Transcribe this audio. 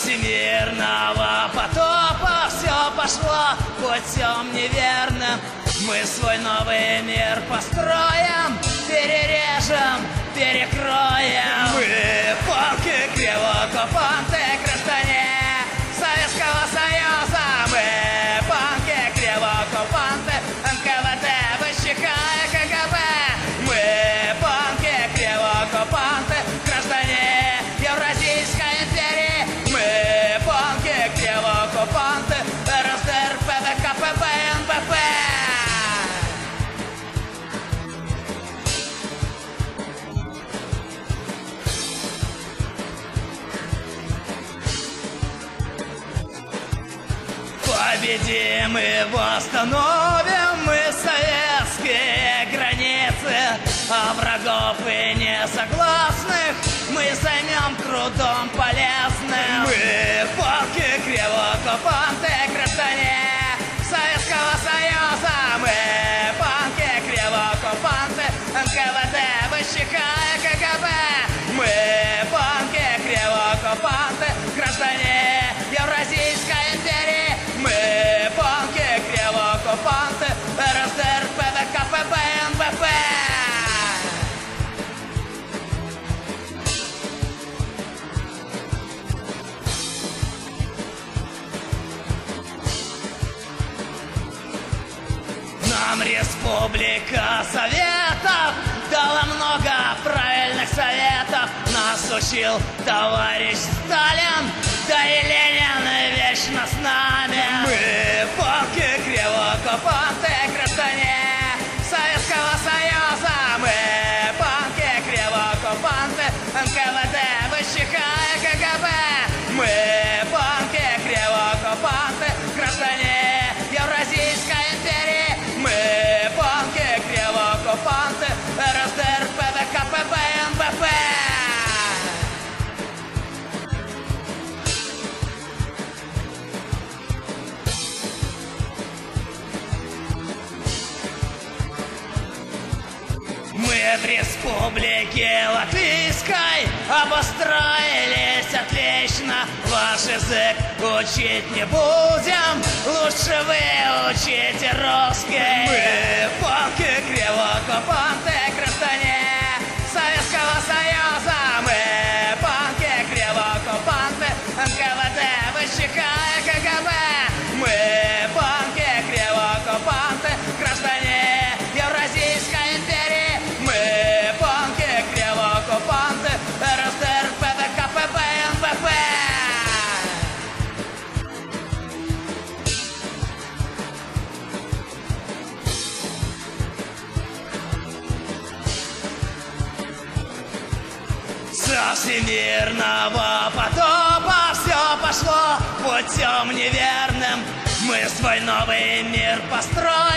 всемирного потопа все пошло путем неверным. Мы свой новый мир построим, перережем, перекроем. Мы полки, криво-оккупанты, граждане Советского Союза. Мы полки, криво-оккупанты, НКВД, ВЧК и КГБ. Мы полки, криво-оккупанты, граждане Евразийской империи. Мы полки, криво-оккупанты, РСДР, ПДК, ПП, НБП. Победим и восстановим мы советские границы, а врагов и несогласных мы займем трудом полезным. Мы полки, криво-оккупанты, граждане Советского Союза. Мы полки, криво-оккупанты, НКВД, ВЧК и КГБ. Мы полки, криво-оккупанты, граждане Евразийской империи. Мы полки, криво-оккупанты, РСДР, ПДК, ПП, НБП. Нам Республика Советов дала много правильных советов. Нас учил товарищ Сталин, да и Ленин вечно с нами. Мы полки, криво-оккупанты, граждане Советского Союза. Мы полки, криво-оккупанты, НКВД, ВЧК и КГБ. Мы полки, криво-оккупанты, граждане Евразийской империи. Мы полки, криво-оккупанты, РСДР, ПДК, ПП, НБП. Мы в Республике Латвийской обостроились отлично. Ваш язык учить не будем, лучше вы учите русский. Мы полки, криво-оккупанты, граждане Советского Союза. Мы полки, криво-оккупанты, НКВД, ВЧК и КГБ. Мы полки, криво-оккупанты, граждане Евразийской империи. Мы полки, криво-оккупанты, РСДР, ПДК, ПП, НБП. Со всемирного потопа все пошло путем неверным. Мы свой новый мир построим,